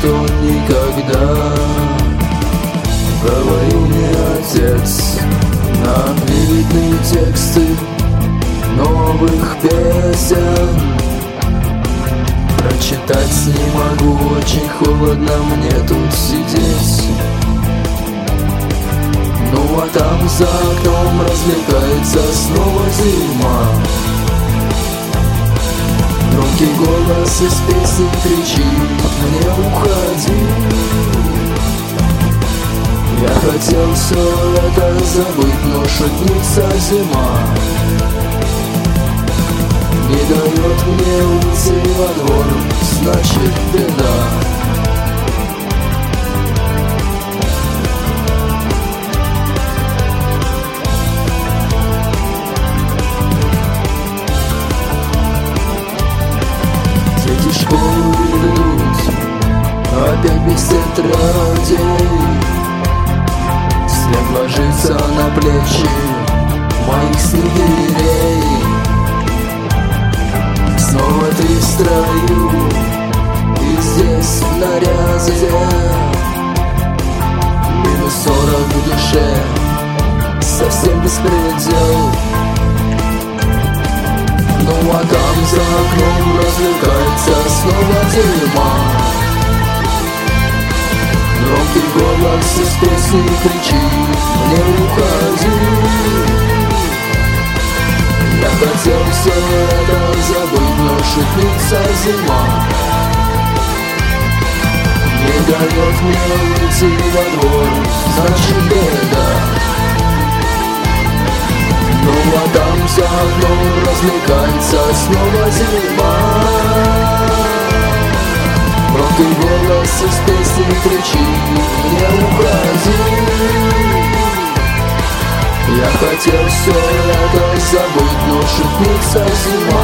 что никогда. Говорил мне отец на видные тексты новых песен. Прочитать не могу, очень холодно мне тут сидеть. Ну а там за окном развлекается снова зима. Громкий голос из песни кричит мне: уходи. Я хотел все это забыть, но шутница зима не дает мне уйти во двор, значит беда. Дети школу идут, опять без тетрадей. Снег ложится на плечи моих снегирей. Снова ты в строю, и здесь в наряде минус 40 в душе, совсем беспредел. Ну а там за окном развлекается снова зима. Громкий голос из песни кричит мне: уходи. Я хотел все это забыть, но шутница зима не дает мне уйти во двор, значит беда. Ну а там за окном развлекается снова зима. Громкий голос из песни кричит мне: уходи. Я хотел все это забыть, но шутница зима